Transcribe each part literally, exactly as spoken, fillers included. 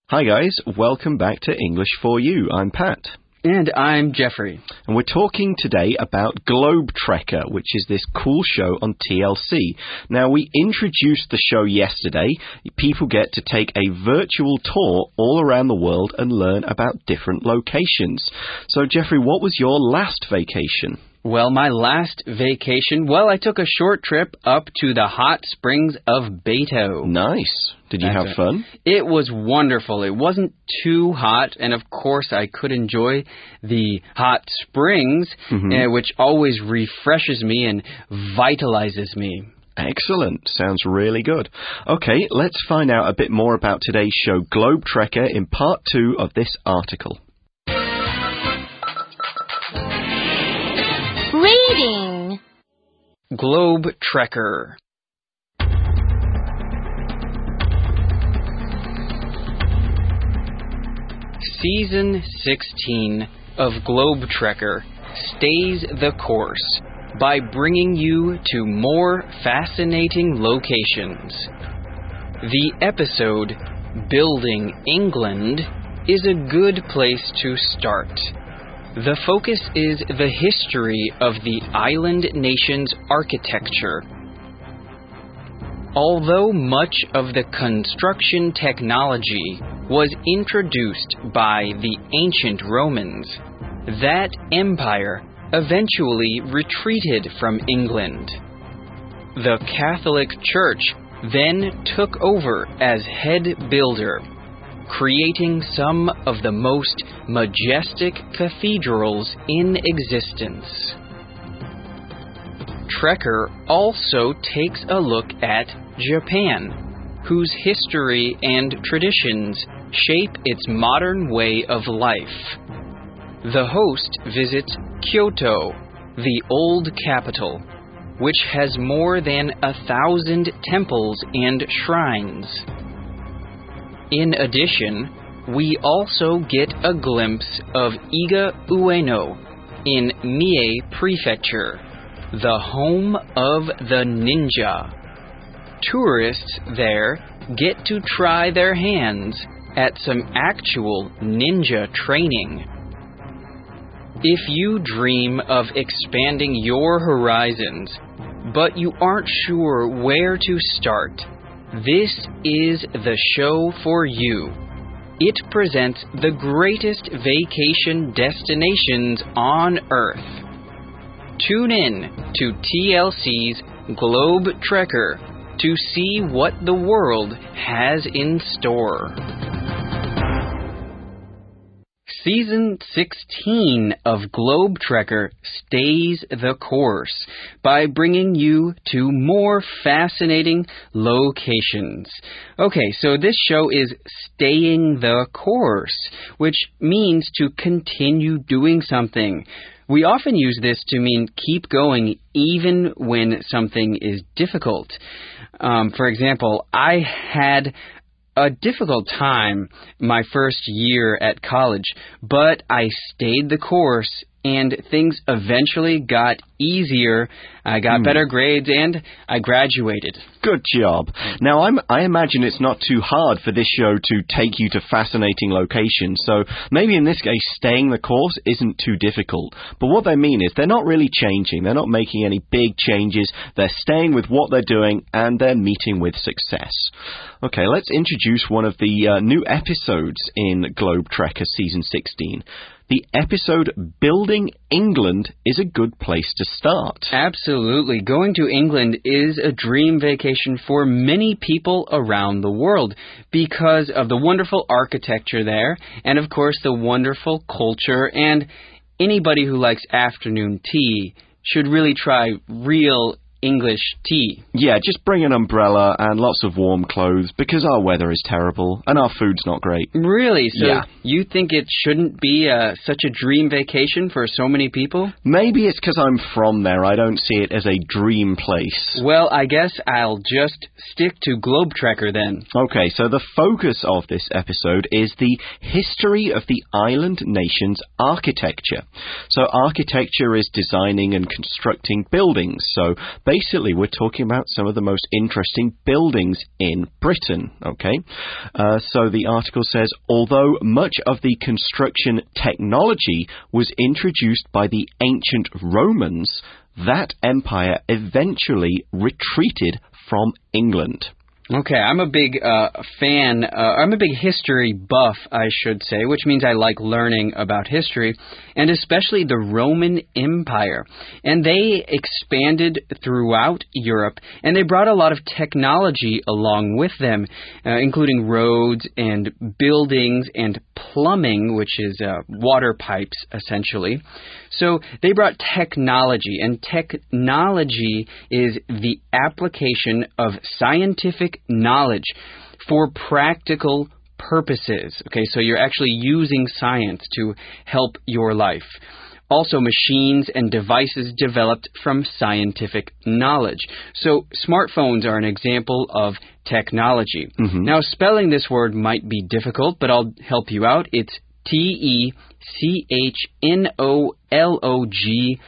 Hi guys, welcome back to English for You. I'm Pat. And I'm Jeffrey. And we're talking today about Globe Trekker, which is this cool show on T L C. Now, we introduced the show yesterday. People get to take a virtual tour all around the world and learn about different locations. So, Jeffrey, what was your last vacation? Well, my last vacation, well, I took a short trip up to the hot springs of Beito. Nice. Did you That's have fun? It was wonderful. It wasn't too hot, and of course I could enjoy the hot springs, mm-hmm. uh, which always refreshes me and vitalizes me. Excellent. Sounds really good. Okay, let's find out a bit more about today's show, Globe Trekker, in part two of this article. Reading Globe Trekker. Season sixteen of Globe Trekker stays the course by bringing you to more fascinating locations. The episode, Building England, is a good place to start. The focus is the history of the island nation's architecture. Although much of the construction technology was introduced by the ancient Romans, that empire eventually retreated from England. The Catholic Church then took over as head builder, creating some of the most majestic cathedrals in existence. Trekker also takes a look at Japan, whose history and traditions shape its modern way of life. The host visits Kyoto, the old capital, which has more than a thousand temples and shrines. In addition, we also get a glimpse of Iga Ueno in Mie Prefecture, the home of the ninja. Tourists there get to try their hands at some actual ninja training. If you dream of expanding your horizons, but you aren't sure where to start, this is the show for you. It presents the greatest vacation destinations on Earth. Tune in to T L C's Globe Trekker to see what the world has in store. Season sixteen of Globe Trekker stays the course by bringing you to more fascinating locations. Okay, so this show is staying the course, which means to continue doing something. We often use this to mean keep going even when something is difficult. Um, for example, I had a difficult time my first year at college, but I stayed the course and things eventually got easier. I got mm. better grades and I graduated. Good job. Now, I'm, I imagine it's not too hard for this show to take you to fascinating locations, so maybe in this case, staying the course isn't too difficult. But what they mean is they're not really changing. They're not making any big changes. They're staying with what they're doing and they're meeting with success. Okay, let's introduce one of the uh, new episodes in Globe Trekker Season sixteen. The episode Building England is a good place to start. Absolutely. Going to England is a dream vacation for many people around the world because of the wonderful architecture there and, of course, the wonderful culture. And anybody who likes afternoon tea should really try real English tea. Yeah, just bring an umbrella and lots of warm clothes because our weather is terrible and our food's not great. Really? So yeah. You think it shouldn't be uh, such a dream vacation for so many people? Maybe it's because I'm from there. I don't see it as a dream place. Well, I guess I'll just stick to Globe Trekker then. Okay, so the focus of this episode is the history of the island nation's architecture. So architecture is designing and constructing buildings. So basically, we're talking about some of the most interesting buildings in Britain, okay? Uh, so the article says, although much of the construction technology was introduced by the ancient Romans, that empire eventually retreated from England. Okay, I'm a big uh, fan, uh, I'm a big history buff, I should say, which means I like learning about history, and especially the Roman Empire. And they expanded throughout Europe, and they brought a lot of technology along with them, uh, including roads and buildings and plumbing, which is uh, water pipes, essentially. So they brought technology, and technology is the application of scientific knowledge for practical purposes. Okay, so you're actually using science to help your life. Also, machines and devices developed from scientific knowledge. So smartphones are an example of technology. Mm-hmm. Now, spelling this word might be difficult, but I'll help you out. It's T E C H N O L O G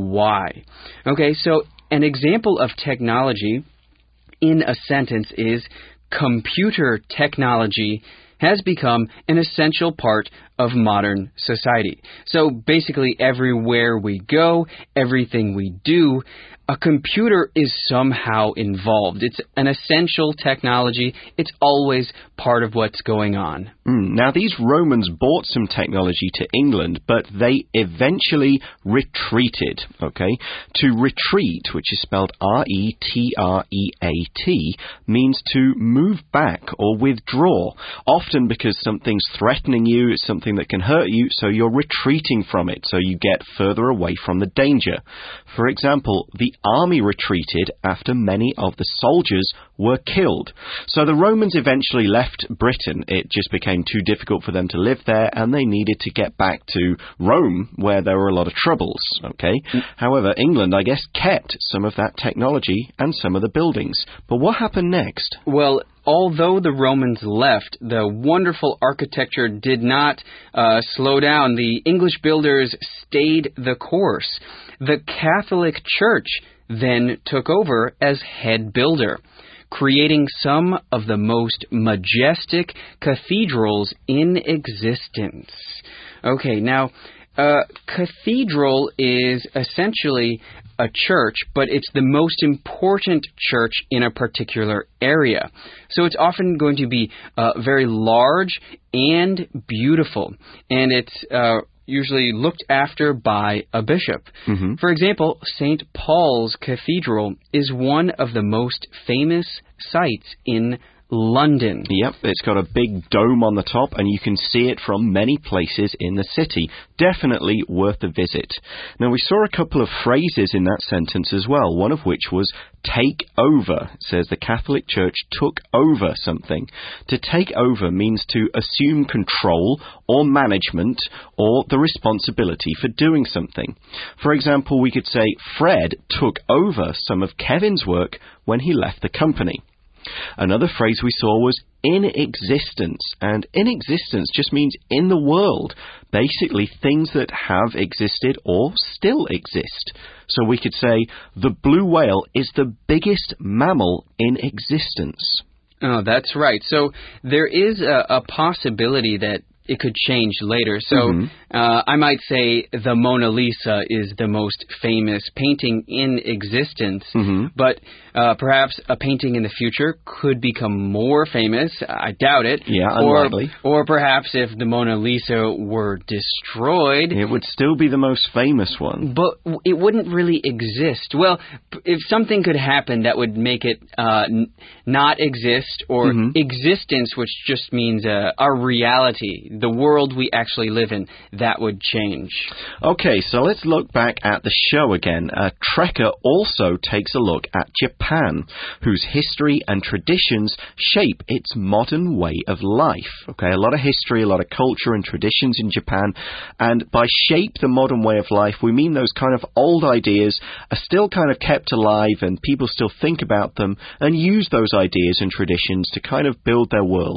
Y. Okay, so an example of technology in a sentence is computer technology has become an essential part of modern society. So basically everywhere we go, everything we do, a computer is somehow involved. It's an essential technology. It's always part of what's going on. Mm. Now, these Romans brought some technology to England, but they eventually retreated, okay? To retreat, which is spelled R E T R E A T, means to move back or withdraw, often because something's threatening you, it's something that can hurt you, so you're retreating from it, so you get further away from the danger. For example, the army retreated after many of the soldiers were killed. So the Romans eventually left Britain. It just became too difficult for them to live there, and they needed to get back to Rome, where there were a lot of troubles, okay? Mm. However, England, I guess, kept some of that technology and some of the buildings. But what happened next? Well, although the Romans left, the wonderful architecture did not uh, slow down. The English builders stayed the course. The Catholic Church then took over as head builder, creating some of the most majestic cathedrals in existence. Okay, now, a cathedral is essentially a church, but it's the most important church in a particular area. So it's often going to be uh, very large and beautiful, and it's uh, usually looked after by a bishop. Mm-hmm. For example, Saint Paul's Cathedral is one of the most famous sites in London. Yep, it's got a big dome on the top, and you can see it from many places in the city. Definitely worth a visit. Now, we saw a couple of phrases in that sentence as well, one of which was take over. It says the Catholic Church took over something. To take over means to assume control or management or the responsibility for doing something. For example, we could say Fred took over some of Kevin's work when he left the company. Another phrase we saw was in existence, and in existence just means in the world, basically things that have existed or still exist. So we could say the blue whale is the biggest mammal in existence. Oh, that's right. So there is a, a possibility that it could change later. So mm-hmm. uh, I might say the Mona Lisa is the most famous painting in existence, mm-hmm. but uh, perhaps a painting in the future could become more famous. I doubt it. Yeah, or, unlikely. Or perhaps if the Mona Lisa were destroyed, it would still be the most famous one. But it wouldn't really exist. Well, if something could happen that would make it uh, n- not exist, or mm-hmm. existence, which just means uh, our reality, the world we actually live in, that would change. Okay, so let's look back at the show again. Uh, Trekker also takes a look at Japan, whose history and traditions shape its modern way of life. Okay, a lot of history, a lot of culture and traditions in Japan, and by shape the modern way of life, we mean those kind of old ideas are still kind of kept alive and people still think about them and use those ideas and traditions to kind of build their world.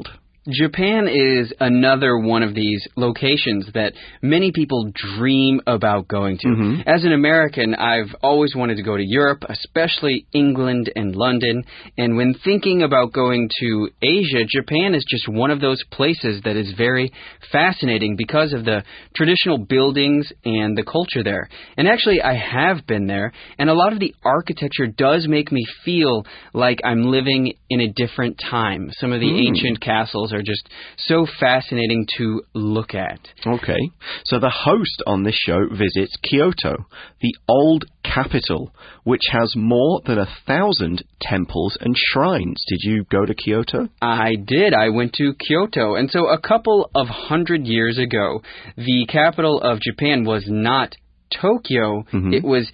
Japan is another one of these locations that many people dream about going to. Mm-hmm. As an American, I've always wanted to go to Europe, especially England and London. And when thinking about going to Asia, Japan is just one of those places that is very fascinating because of the traditional buildings and the culture there. And actually, I have been there, and a lot of the architecture does make me feel like I'm living in a different time. Some of the mm. ancient castles are just so fascinating to look at. Okay. So the host on this show visits Kyoto, the old capital, which has more than a thousand temples and shrines. Did you go to Kyoto? I did. I went to Kyoto. And so a couple of hundred years ago, the capital of Japan was not Tokyo. Mm-hmm. It was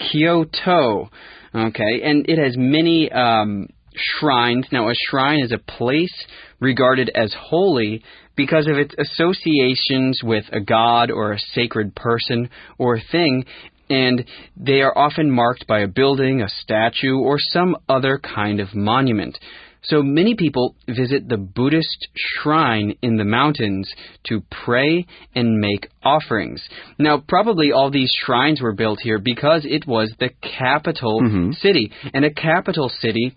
Kyoto. Okay. And it has many um, shrines. Now, a shrine is a place regarded as holy because of its associations with a god or a sacred person or thing, and they are often marked by a building, a statue, or some other kind of monument. So many people visit the Buddhist shrine in the mountains to pray and make offerings. Now, probably all these shrines were built here because it was the capital mm-hmm. city, and a capital city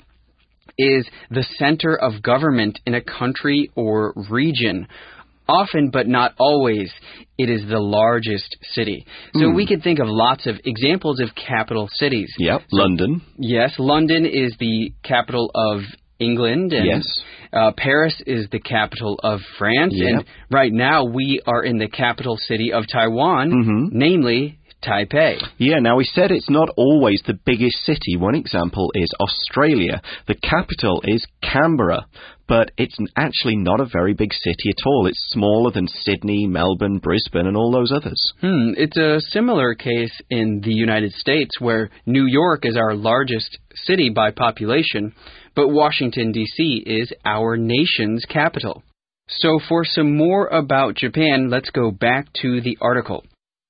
is the center of government in a country or region. Often, but not always, it is the largest city. So mm. we could think of lots of examples of capital cities. Yep, so, London. Yes, London is the capital of England. And, yes. Uh, Paris is the capital of France. Yep. And right now, we are in the capital city of Taiwan, mm-hmm. namely Taipei. Yeah, now we said it's not always the biggest city. One example is Australia. The capital is Canberra, but it's actually not a very big city at all. It's smaller than Sydney, Melbourne, Brisbane, and all those others. Hmm, it's a similar case in the United States, where New York is our largest city by population, but Washington, D C is our nation's capital. So for some more about Japan, let's go back to the article.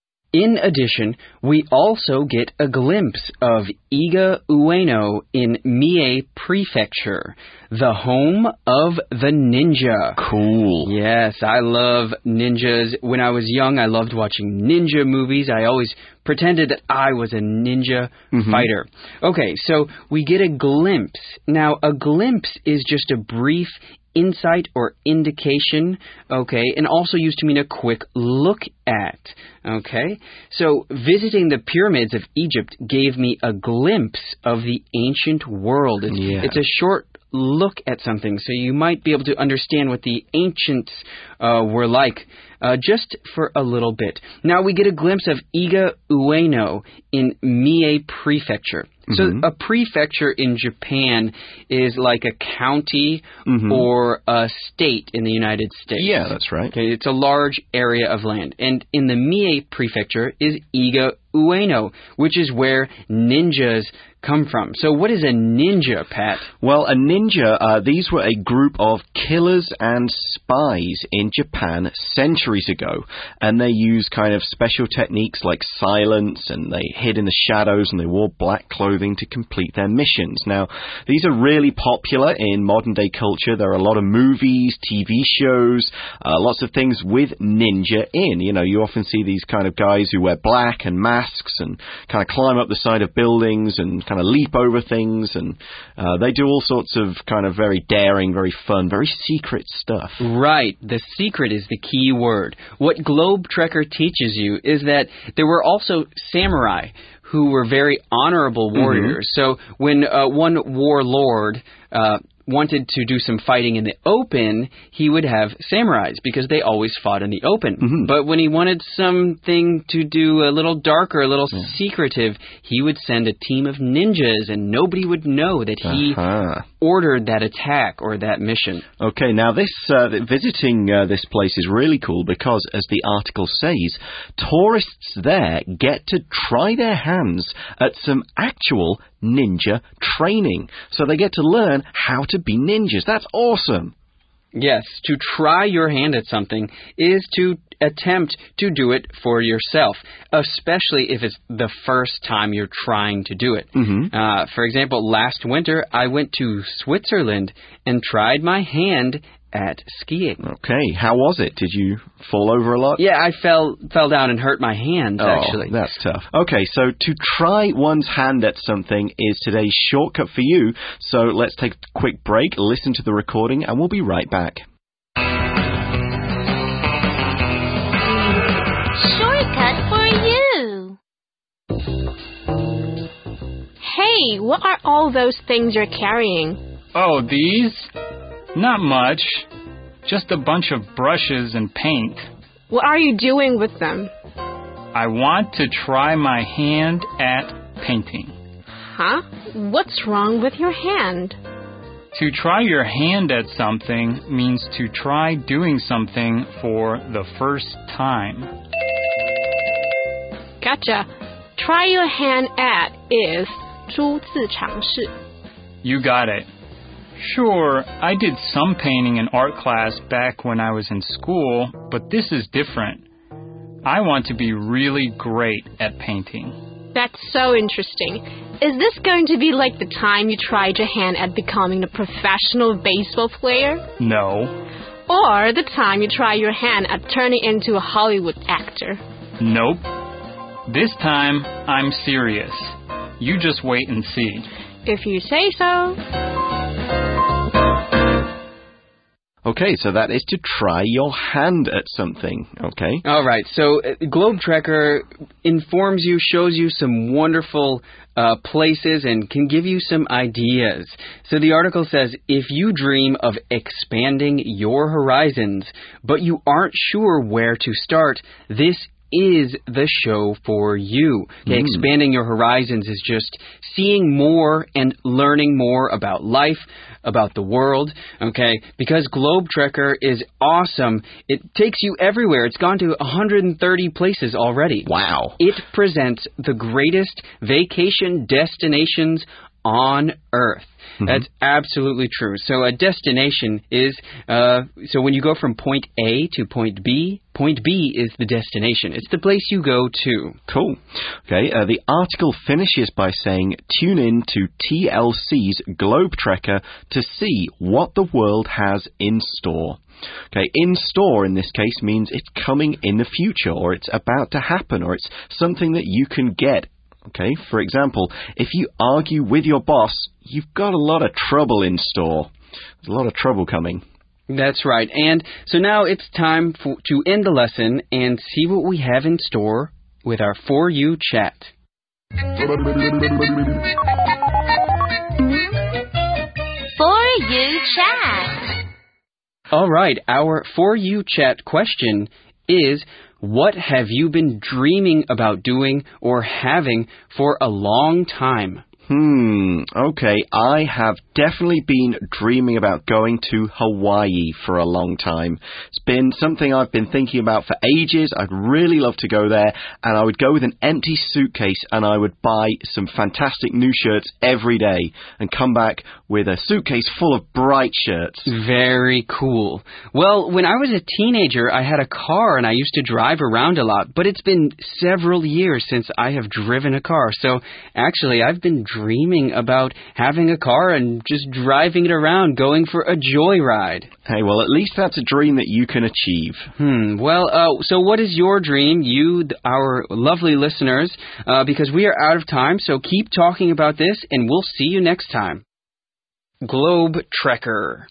In addition, we also get a glimpse of Iga Ueno in Mie Prefecture, the home of the ninja. Cool. Yes, I love ninjas. When I was young, I loved watching ninja movies. I always pretended that I was a ninja mm-hmm. fighter. Okay, so we get a glimpse. Now, a glimpse is just a brief insight or indication, okay, and also used to mean a quick look at, okay? So visiting the pyramids of Egypt gave me a glimpse of the ancient world. It's, yeah. it's a short look at something, so you might be able to understand what the ancients uh, were like uh, just for a little bit. Now we get a glimpse of Iga Ueno in Mie Prefecture. So mm-hmm. a prefecture in Japan is like a county mm-hmm. or a state in the United States. Yeah, that's right. Okay, it's a large area of land. And in the Mie Prefecture is Iga Ueno, which is where ninjas come from. So what is a ninja, Pat? Well, a ninja, uh, these were a group of killers and spies in Japan centuries ago. And they used kind of special techniques like silence, and they hid in the shadows, and they wore black clothing to complete their missions. Now, these are really popular in modern-day culture. There are a lot of movies, T V shows, uh, lots of things with ninja in. You know, you often see these kind of guys who wear black and masks and kind of climb up the side of buildings and kind of leap over things, and uh, they do all sorts of kind of very daring, very fun, very secret stuff. Right. The secret is the key word. What Globe Trekker teaches you is that there were also samurai who were very honorable warriors. Mm-hmm. So when uh, one warlord uh, wanted to do some fighting in the open, he would have samurais because they always fought in the open. Mm-hmm. But when he wanted something to do a little darker, a little yeah. secretive, he would send a team of ninjas, and nobody would know that he uh-huh. ordered that attack or that mission. Okay, now this uh, visiting uh, this place is really cool because, as the article says, tourists there get to try their hands at some actual ninja training. So they get to learn how to be ninjas. That's awesome. Yes, to try your hand at something is to attempt to do it for yourself, especially if it's the first time you're trying to do it. Mm-hmm. Uh, for example, last winter, I went to Switzerland and tried my hand at skiing. Okay, how was it? Did you fall over a lot? Yeah, I fell fell down and hurt my hand, oh, actually. That's tough. Okay, so to try one's hand at something is today's shortcut for you. So let's take a quick break, listen to the recording, and we'll be right back. Shortcut for you. Hey, what are all those things you're carrying? Oh, these? Not much. Just a bunch of brushes and paint. What are you doing with them? I want to try my hand at painting. Huh? What's wrong with your hand? To try your hand at something means to try doing something for the first time. Gotcha. Try your hand at is 初次尝试. You got it. Sure, I did some painting in art class back when I was in school, but this is different. I want to be really great at painting. That's so interesting. Is this going to be like the time you tried your hand at becoming a professional baseball player? No. Or the time you tried your hand at turning into a Hollywood actor? Nope. This time, I'm serious. You just wait and see. If you say so. Okay, so that is to try your hand at something, okay? All right, so uh, Globe Trekker informs you, shows you some wonderful uh, places and can give you some ideas. So the article says, if you dream of expanding your horizons, but you aren't sure where to start, this is the show for you. Okay, mm. Expanding your horizons is just seeing more and learning more about life, about the world, okay? Because Globe Trekker is awesome. It takes you everywhere. It's gone to one hundred thirty places already. Wow. It presents the greatest vacation destinations on Earth. Mm-hmm. That's absolutely true. So a destination is, uh, so when you go from point A to point B, point B is the destination. It's the place you go to. Cool. Okay, uh, the article finishes by saying, tune in to T L C's Globe Trekker to see what the world has in store. Okay, in store in this case means it's coming in the future, or it's about to happen, or it's something that you can get. Okay, for example, if you argue with your boss, you've got a lot of trouble in store. There's a lot of trouble coming. That's right. And so now it's time for, to end the lesson and see what we have in store with our For You chat. For You chat. All right, our For You chat question is, what have you been dreaming about doing or having for a long time? Hmm, okay, I have definitely been dreaming about going to Hawaii for a long time. It's been something I've been thinking about for ages. I'd really love to go there, and I would go with an empty suitcase and I would buy some fantastic new shirts every day and come back with a suitcase full of bright shirts. Very cool. Well, when I was a teenager, I had a car and I used to drive around a lot, but it's been several years since I have driven a car. So actually, I've been dreaming about having a car and just driving it around, going for a joyride. Hey, well, at least that's a dream that you can achieve. Hmm. Well, uh, so what is your dream, you, our lovely listeners? Uh, because we are out of time, so keep talking about this, and we'll see you next time. Globe Trekker.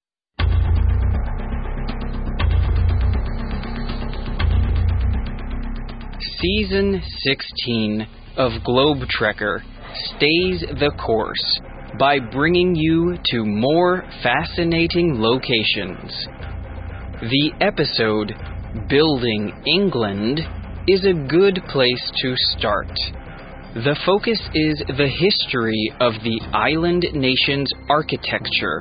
Season sixteen of Globe Trekker stays the course by bringing you to more fascinating locations. The episode, Building England, is a good place to start. The focus is the history of the island nation's architecture.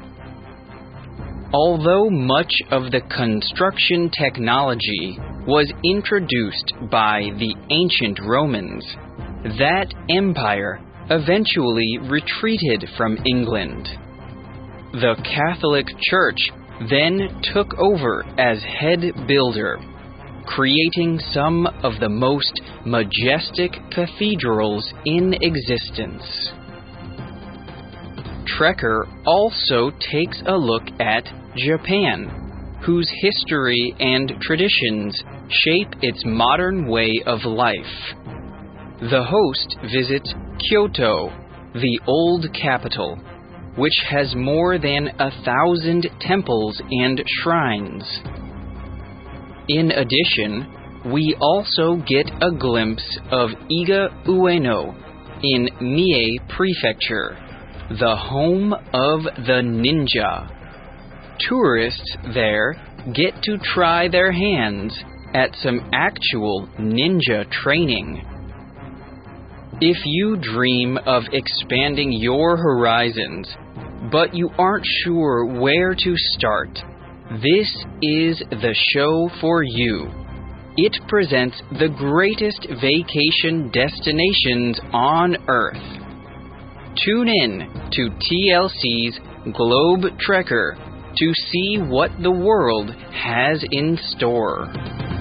Although much of the construction technology was introduced by the ancient Romans, that empire eventually retreated from England. The Catholic Church then took over as head builder, creating some of the most majestic cathedrals in existence. Trekker also takes a look at Japan, whose history and traditions shape its modern way of life. The host visits Kyoto, the old capital, which has more than a thousand temples and shrines. In addition, we also get a glimpse of Iga Ueno in Mie Prefecture, the home of the ninja. Tourists there get to try their hands at some actual ninja training. If you dream of expanding your horizons, but you aren't sure where to start, this is the show for you. It presents the greatest vacation destinations on Earth. Tune in to T L C's Globe Trekker to see what the world has in store.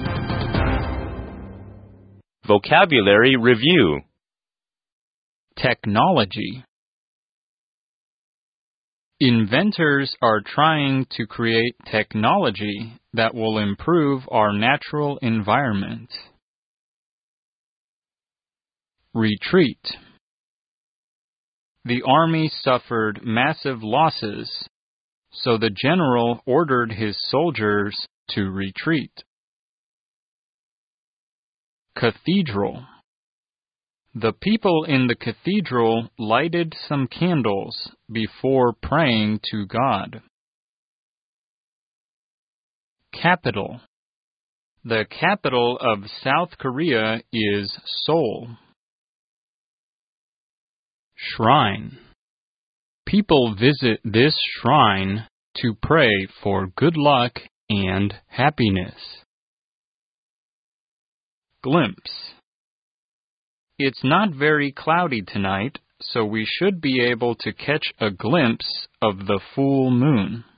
Vocabulary Review. Technology. Inventors are trying to create technology that will improve our natural environment. Retreat. The army suffered massive losses, so the general ordered his soldiers to retreat. Cathedral. The people in the cathedral lighted some candles before praying to God. Capital. The capital of South Korea is Seoul. Shrine. People visit this shrine to pray for good luck and happiness. Glimpse. It's not very cloudy tonight, so we should be able to catch a glimpse of the full moon.